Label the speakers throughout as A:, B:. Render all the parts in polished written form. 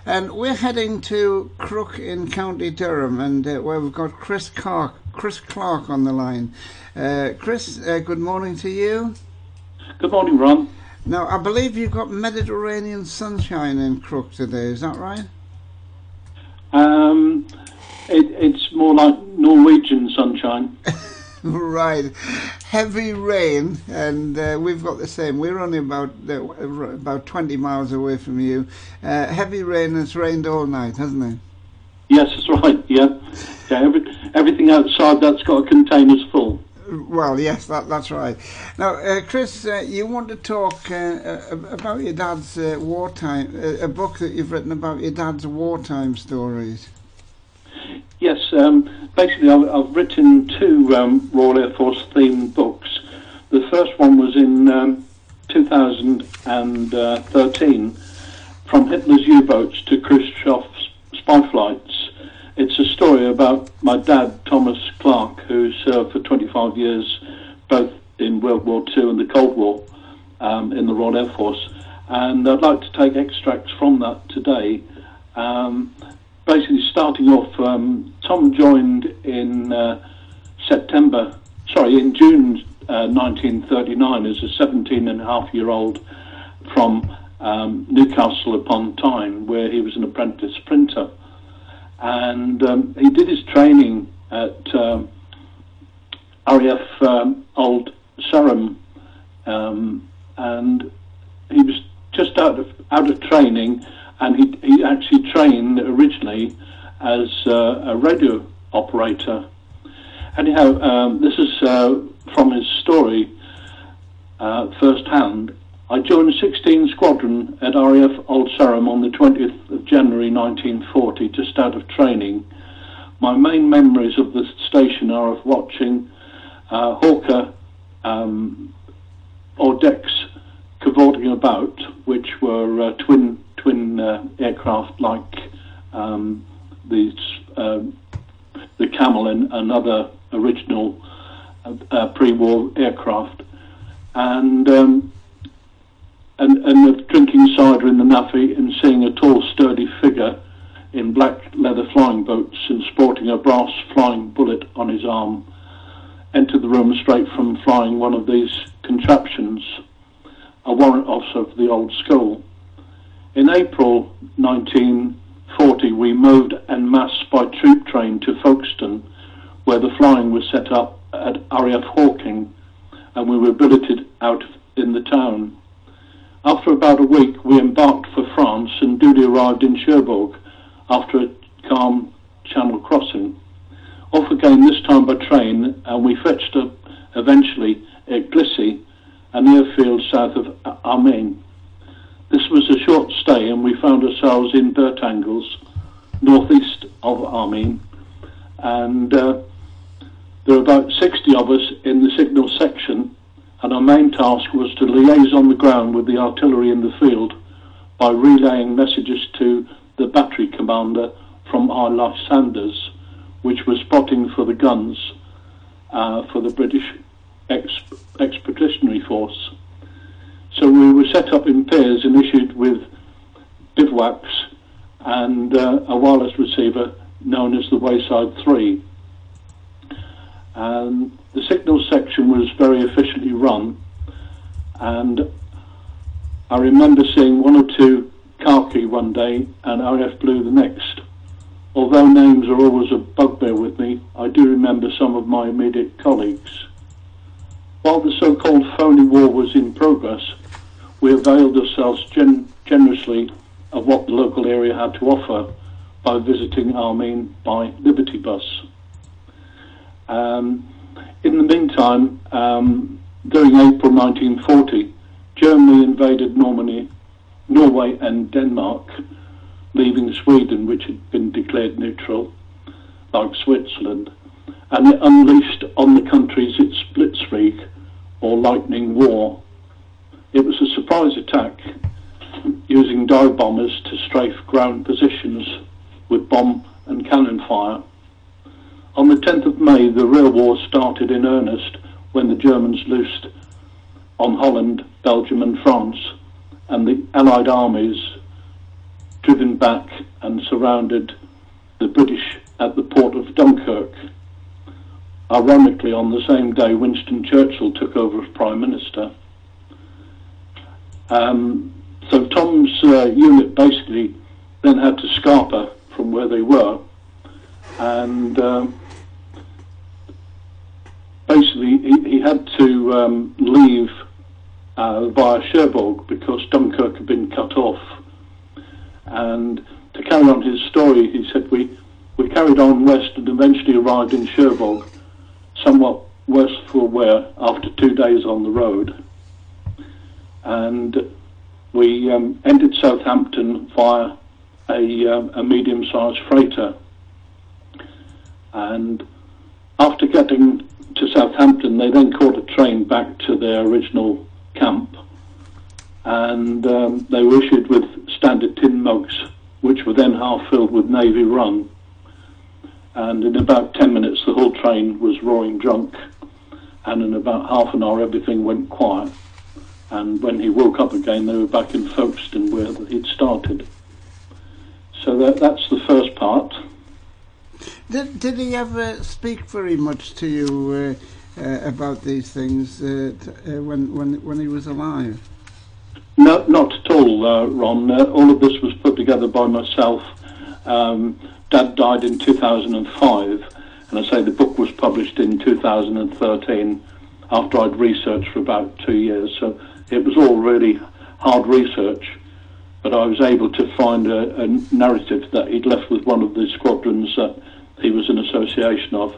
A: And we're heading to Crook in County Durham, and where we've got Chris Clark on the line. Chris, good morning to you.
B: Good morning, Ron.
A: Now, I believe you've got Mediterranean sunshine in Crook today, is that right?
B: It's more like Norwegian sunshine.
A: Right. Heavy rain, and we've got the same. We're only about 20 miles away from you. Heavy rain, it's rained all night, hasn't it?
B: Yes, that's right, yeah. Everything outside that's got a container's full.
A: Well, yes, that's right. Now, Chris, you want to talk about your dad's wartime, a book that you've written about your dad's wartime stories.
B: Yes, basically I've written two Royal Air Force themed books. The first one was in 2013, From Hitler's U-Boats to Khrushchev's Spy Flights. It's a story about my dad, Thomas Clark, who served for 25 years both in World War II and the Cold War in the Royal Air Force. And I'd like to take extracts from that today. Basically, starting off, Tom joined in June 1939 as a 17-and-a-half-year-old from Newcastle upon Tyne, where he was an apprentice printer. And he did his training at RAF Old Sarum, and he was just out of training. And he actually trained originally as a radio operator. Anyhow, this is from his story firsthand. I joined the 16th Squadron at RAF Old Sarum on the 20th of January 1940, just out of training. My main memories of the station are of watching Hawker or decks cavorting about, which were twin aircraft like the Camel and other original pre-war aircraft, and drinking cider in the NAFI and seeing a tall, sturdy figure in black leather flying boots and sporting a brass flying bullet on his arm enter the room straight from flying one of these contraptions, a warrant officer of the old school. In April 1940, we moved en masse by troop train to Folkestone, where the flying was set up at RAF Hawking, and we were billeted out in the town. After about a week, we embarked for France and duly arrived in Cherbourg after a calm channel crossing. Off again, this time by train, and we fetched up eventually at Glissy, an airfield south of Amiens. This was a short stay, and we found ourselves in Bertangles, northeast of Amiens, and there were about 60 of us in the signal section, and our main task was to liaise on the ground with the artillery in the field by relaying messages to the battery commander from our Lysander, which was spotting for the guns for the British Expeditionary Force. So we were set up in pairs and issued with bivouacs and a wireless receiver known as the Wayside 3. And the signal section was very efficiently run, and I remember seeing one or two khaki one day and RAF blue the next. Although names are always a bugbear with me, I do remember some of my immediate colleagues. While the so-called phony war was in progress, we availed ourselves generously of what the local area had to offer by visiting Amiens by Liberty Bus. In the meantime, during April 1940, Germany invaded Norway and Denmark, leaving Sweden, which had been declared neutral, like Switzerland, and it unleashed on the countries its Blitzkrieg, or lightning war. It was a surprise attack using dive bombers to strafe ground positions with bomb and cannon fire. On the 10th of May, the real war started in earnest when the Germans loosed on Holland, Belgium and France, and the Allied armies driven back and surrounded the British at the port of Dunkirk. Ironically, on the same day Winston Churchill took over as Prime Minister. So Tom's unit basically then had to scarper from where they were, and basically he had to leave via Cherbourg because Dunkirk had been cut off. And to carry on his story, he said, we carried on west and eventually arrived in Cherbourg, somewhat worse for wear after 2 days on the road. And we entered Southampton via a medium-sized freighter. And after getting to Southampton, they then caught a train back to their original camp, and they were issued with standard tin mugs, which were then half filled with Navy rum. And in about 10 minutes, the whole train was roaring drunk, and in about half an hour, everything went quiet. And when he woke up again, they were back in Folkestone where he'd started. So that's the first part.
A: Did he ever speak very much to you about these things when he was alive?
B: No, not at all, Ron. All of this was put together by myself. Dad died in 2005, and I say the book was published in 2013 after I'd researched for about 2 years. So it was all really hard research, but I was able to find a narrative that he'd left with one of the squadrons that he was in association of.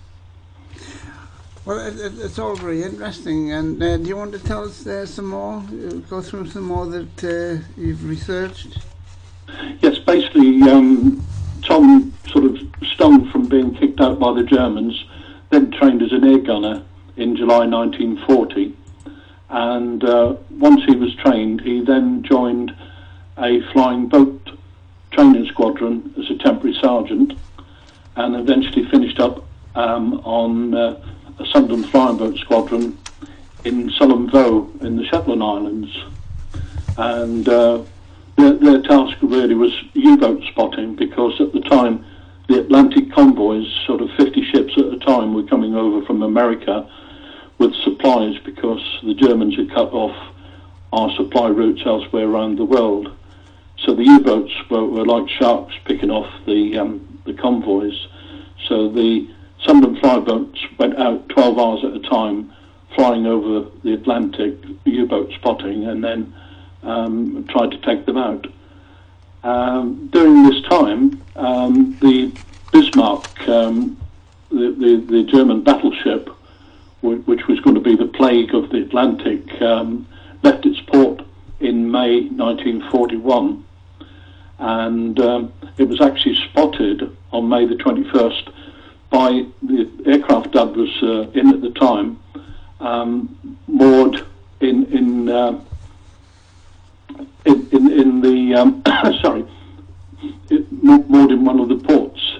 A: Well, it's all very interesting. And do you want to tell us some more? Go through some more that you've researched?
B: Yes, basically, Tom sort of stung from being kicked out by the Germans, then trained as an air gunner in July 1940. And once he was trained, he then joined a flying boat training squadron as a temporary sergeant, and eventually finished up on a Sunderland flying boat squadron in Sullom Voe in the Shetland Islands. And their task really was U-boat spotting, because at the time the Atlantic convoys, sort of 50 ships at a time, were coming over from America with supplies, because the Germans had cut off our supply routes elsewhere around the world. So the U-boats were like sharks picking off the convoys. So the Sunderland flyboats went out 12 hours at a time, flying over the Atlantic, U-boat spotting, and then tried to take them out. During this time, the Bismarck, the German battleship, which was going to be the plague of the Atlantic, left its port in May 1941. And it was actually spotted on May the 21st by the aircraft Dad was in at the time, moored in the moored in one of the ports,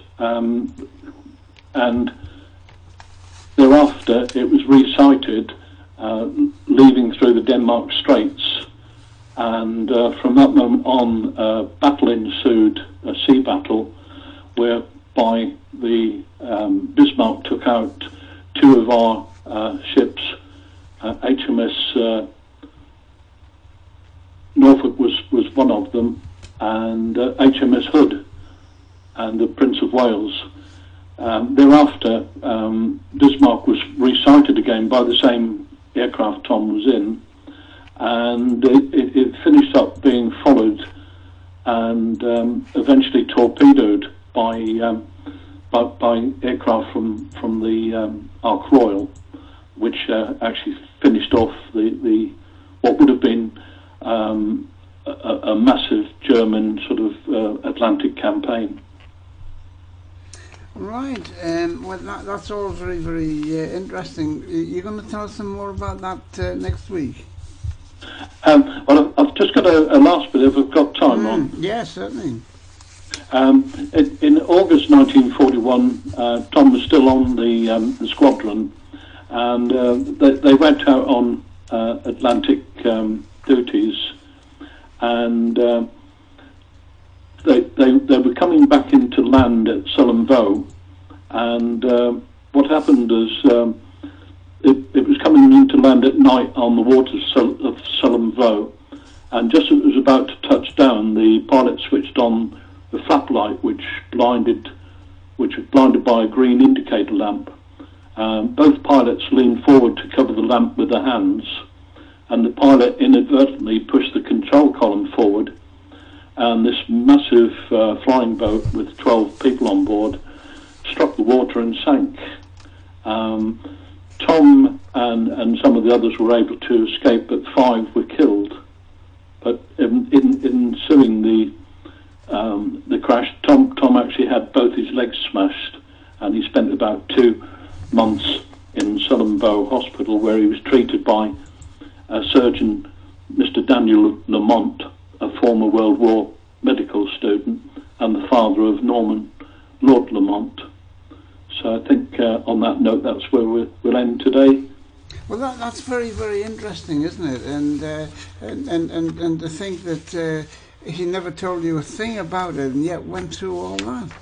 B: and thereafter it was resighted leaving through the Denmark Straits. And from that moment on, a battle ensued, a sea battle, whereby the Bismarck took out two of our ships. HMS Norfolk was one of them, and HMS Hood and the Prince of Wales. Thereafter, Bismarck was resighted again by the same aircraft Tom was in, and it finished up being followed and eventually torpedoed by aircraft from the Ark Royal, which actually finished off the what would have been a massive German sort of Atlantic campaign.
A: Right. Well, that's all very, very interesting. You're going to tell us some more about that next week?
B: Well, I've just got a last bit if I've got time on.
A: Yes, certainly.
B: In August 1941, Tom was still on the squadron, and they went out on Atlantic duties, and they were coming back into land at Sullom Voe, and what happened is it was coming into land at night on the waters of Sullom Voe, and just as it was about to touch down, the pilot switched on the flap light, which was blinded by a green indicator lamp. Both pilots leaned forward to cover the lamp with their hands, and the pilot inadvertently pushed the control column forward, and this massive flying boat with 12 people on board struck the water and sank. Tom and some of the others were able to escape, but 5 were killed. But in ensuing the crash, Tom actually had both his legs smashed, and he spent about 2 months in Sullom Voe Hospital, where he was treated by a surgeon, Mr. Daniel Lamont, a former World War medical student and the father of Lord Lamont. So I think on that note, that's where we'll end today.
A: Well, that's very, very interesting, isn't it? And to think that he never told you a thing about it, and yet went through all that.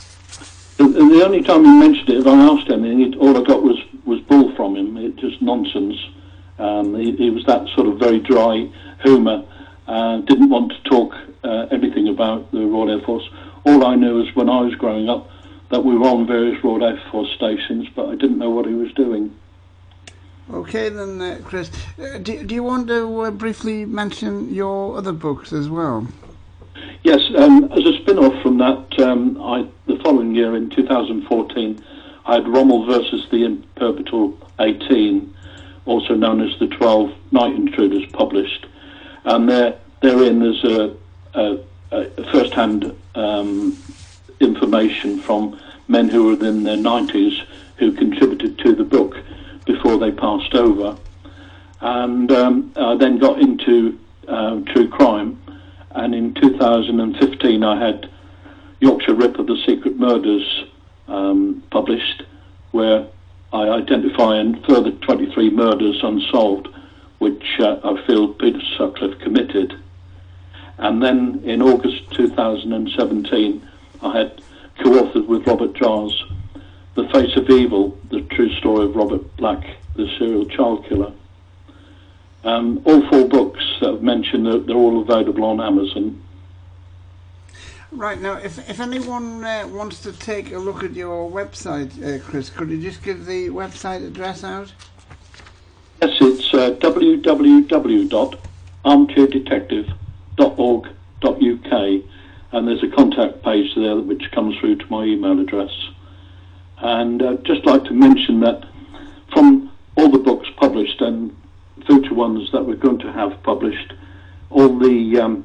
B: The only time he mentioned it, if I asked him, all I got was bull from him. It just nonsense. He was that sort of very dry humour. Didn't want to talk anything about the Royal Air Force. All I knew is when I was growing up that we were on various Royal Air Force stations, but I didn't know what he was doing.
A: Okay then, Chris. Do you want to briefly mention your other books as well?
B: Yes, as a spin-off from that, the following year in 2014, I had Rommel versus the Imperpetual 18, also known as the 12 Night Intruders, published. And therein there's a first-hand information from men who were in their 90s who contributed to the book before they passed over. And I then got into true crime. And in 2015, I had Yorkshire Ripper, The Secret Murders, published, where I identify a further 23 murders unsolved, which I feel Peter Sutcliffe committed. And then in August 2017, I had co-authored with Robert Giles The Face of Evil, the true story of Robert Black, the serial child killer. All 4 books that I've mentioned, they're all available on Amazon.
A: Right, now, if anyone wants to take a look at your website, Chris, could you just give the website address out?
B: Yes, it's www.armchairdetective.org.uk, and there's a contact page there which comes through to my email address. And I'd just like to mention that from all the books published and future ones that we're going to have published, all the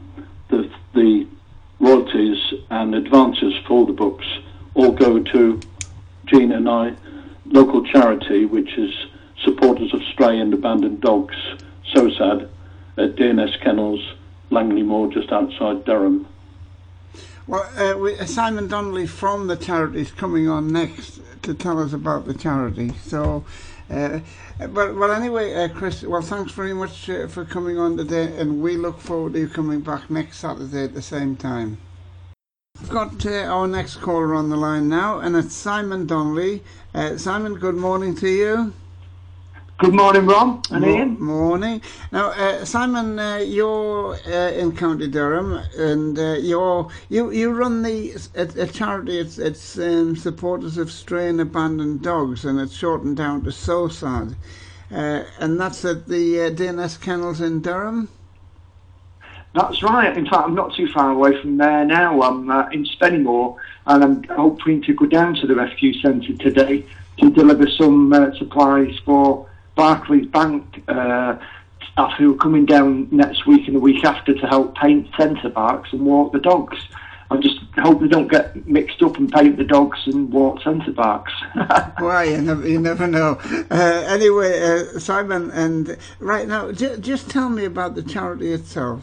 B: royalties and advances for the books all go to Jean and I local charity, which is Supporters of Stray and Abandoned Dogs, SOSAD, at DNS Kennels, Langley Moor, just outside Durham.
A: Well, Simon Donnelly from the charity is coming on next to tell us about the charity. So, well, anyway, Chris, well, thanks very much for coming on today, and we look forward to you coming back next Saturday at the same time. We've got our next caller on the line now, and it's Simon Donnelly. Simon, good morning to you.
C: Good morning, Ron and Ian.
A: Morning. Now, Simon, you're in County Durham, and you run a charity. It's Supporters of Stray and Abandoned Dogs, and it's shortened down to SOSAD, and that's at the DNS Kennels in Durham.
C: That's right. In fact, I'm not too far away from there now. I'm in Spennymoor, and I'm hoping to go down to the rescue centre today to deliver some supplies for Barclays Bank staff who are coming down next week and the week after to help paint centre parks and walk the dogs. I just hope they don't get mixed up and paint the dogs and walk centre parks.
A: Well, you never know. Anyway, Simon, and right now, just tell me about the charity itself.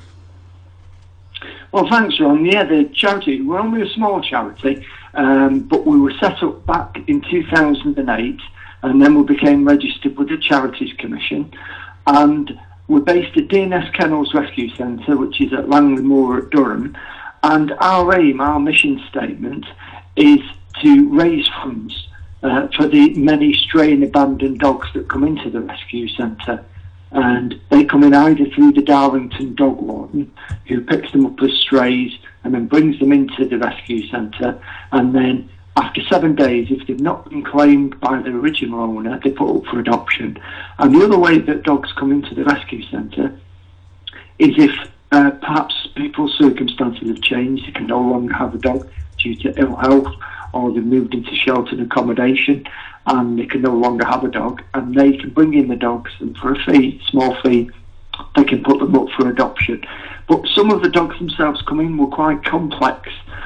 C: Well, thanks, Ron. Yeah, the charity, we're only a small charity, but we were set up back in 2008. And then we became registered with the Charities Commission, and we're based at DNS Kennels Rescue Centre, which is at Langley Moor at Durham. And our aim, our mission statement, is to raise funds for the many stray and abandoned dogs that come into the rescue centre. And they come in either through the Darlington dog warden, who picks them up as strays and then brings them into the rescue centre. And then after 7 days, if they've not been claimed by the original owner, they put up for adoption. And the other way that dogs come into the rescue centre is if perhaps people's circumstances have changed, they can no longer have a dog due to ill health, or they've moved into sheltered accommodation and they can no longer have a dog, and they can bring in the dogs, and for a fee, small fee, they can put them up for adoption. But some of the dogs themselves come in with quite complex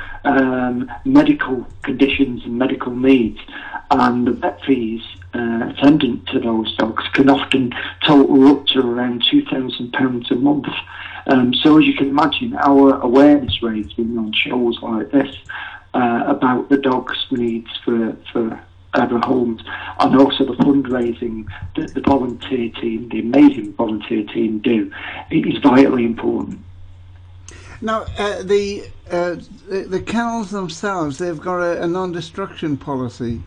C: medical conditions and medical needs, and the vet fees attendant to those dogs can often total up to around £2,000 a month. So as you can imagine, our awareness raising on shows like this about the dogs' needs for Ever Homes, and also the fundraising that the volunteer team, the amazing volunteer team, do, it is vitally important.
A: Now, the kennels themselves, they've got a non-destruction policy.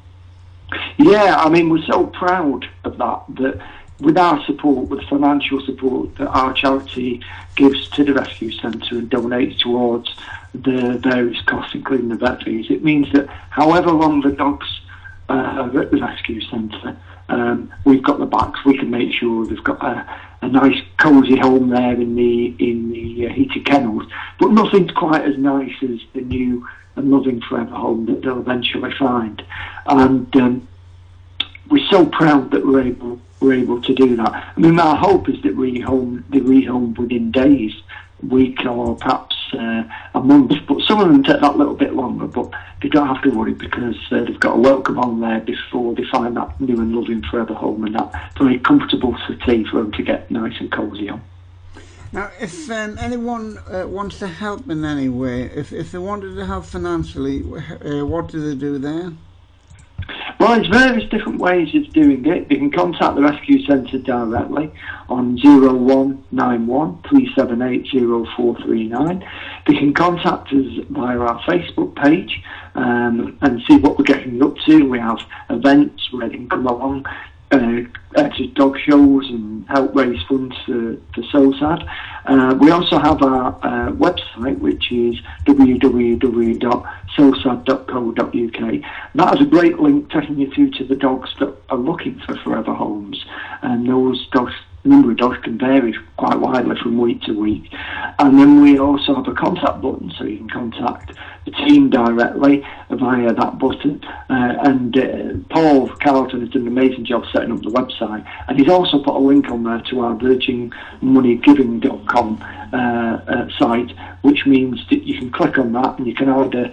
C: Yeah, I mean, we're so proud of that with our support, with financial support that our charity gives to the rescue centre and donates towards the various costs, including the vet fees, it means that however long the dogs are at the rescue centre, we've got the backs. We can make sure they've got a nice cosy home there in the heated kennels, but nothing's quite as nice as the new and loving forever home that they'll eventually find. And we're so proud that we're able to do that. I mean, our hope is that they rehome within days, week, or perhaps a month, but some of them take that little bit longer, but they don't have to worry, because they've got a welcome on there before they find that new and loving forever home and that very comfortable settee for them to get nice and cosy on.
A: Now, if anyone wants to help in any way, if they wanted to help financially, what do they do there?
C: Well, there's various different ways of doing it. They can contact the Rescue Centre directly on 0191 378 0439. They can contact us via our Facebook page and see what we're getting up to. We have events where they can come along to dog shows and help raise funds for SOSAD. We also have our website, which is www.sosad.co.uk. That has a great link taking you through to the dogs that are looking for forever homes, and those dogs, the number of dogs can vary quite widely from week to week. And then we also have a contact button, so you can contact the team directly via that button. Paul Carlton has done an amazing job setting up the website, and he's also put a link on there to our virginmoneygiving.com site, which means that you can click on that and you can either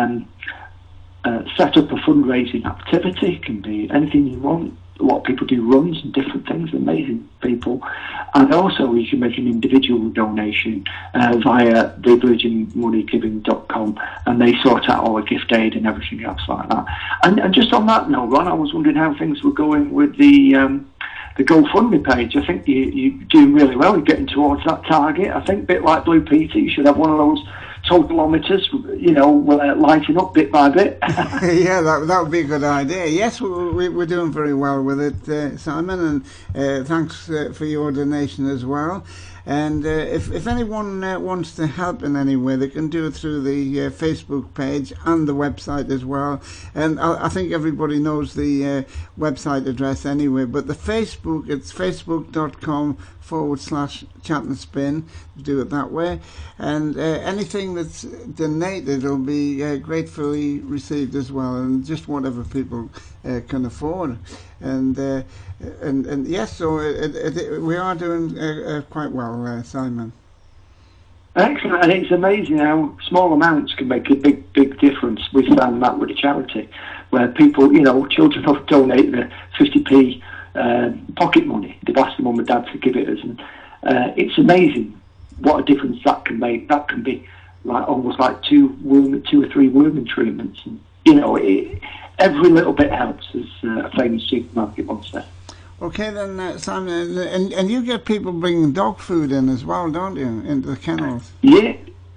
C: set up a fundraising activity. It can be anything you want. A lot of people do runs and different things, amazing people. And also you can make an individual donation via the virginmoneygiving.com, and they sort out all the gift aid and everything else like that. And just on that note, Ron, I was wondering how things were going with the GoFundMe page. I think you're doing really well. You're getting towards that target. I think a bit like Blue Peter, you should have one of those total-ometers, lighting up bit by bit.
A: Yeah, that would be a good idea. Yes, we're doing very well with it, Simon, and thanks for your donation as well. And if anyone wants to help in any way, they can do it through the Facebook page and the website as well. And I think everybody knows the website address anyway, but the Facebook, it's facebook.com/chat and spin. Do it that way. And anything that's donated will be gratefully received as well, and just whatever people can afford. And yes, so we are doing quite well, Simon.
C: Excellent, and it's amazing how small amounts can make a big difference. We found that with a charity, where people, children will donate the 50p pocket money. They've asked their mum and dad to give it us, and it's amazing what a difference that can make. That can be almost like two or three worming treatments, and every little bit helps, as a famous supermarket once said.
A: Okay then, Simon, and you get people bringing dog food in as well, don't you, into the kennels?
C: Yeah,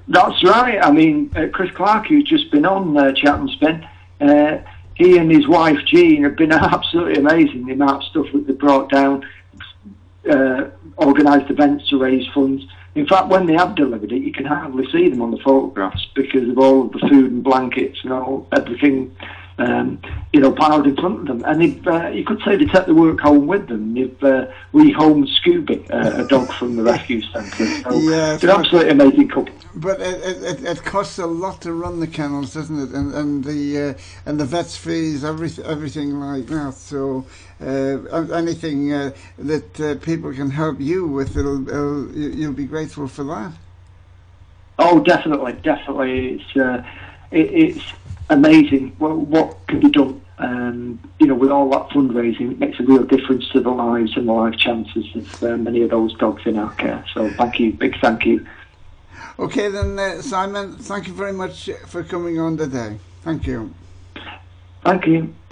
C: That's right. I mean, Chris Clark, who's just been on Chat and Spin, he and his wife Jean have been absolutely amazing. The amount of stuff that they brought down, organised events to raise funds. In fact, when they have delivered it, you can hardly see them on the photographs because of all of the food and blankets and everything, piled in front of them. And you could say they take the work home with them. They've rehomed Scooby, a dog from the rescue centre. So
A: Yeah,
C: it's an absolutely amazing couple.
A: but it costs a lot to run the kennels, doesn't it? And the vets fees, everything like that. So anything that people can help you with, you'll be grateful for that.
C: Oh, definitely. It's amazing what can be done. With all that fundraising, it makes a real difference to the lives and the life chances of many of those dogs in our care. So thank you, big thank you.
A: Okay then, Simon, thank you very much for coming on today. Thank you.
C: Thank you.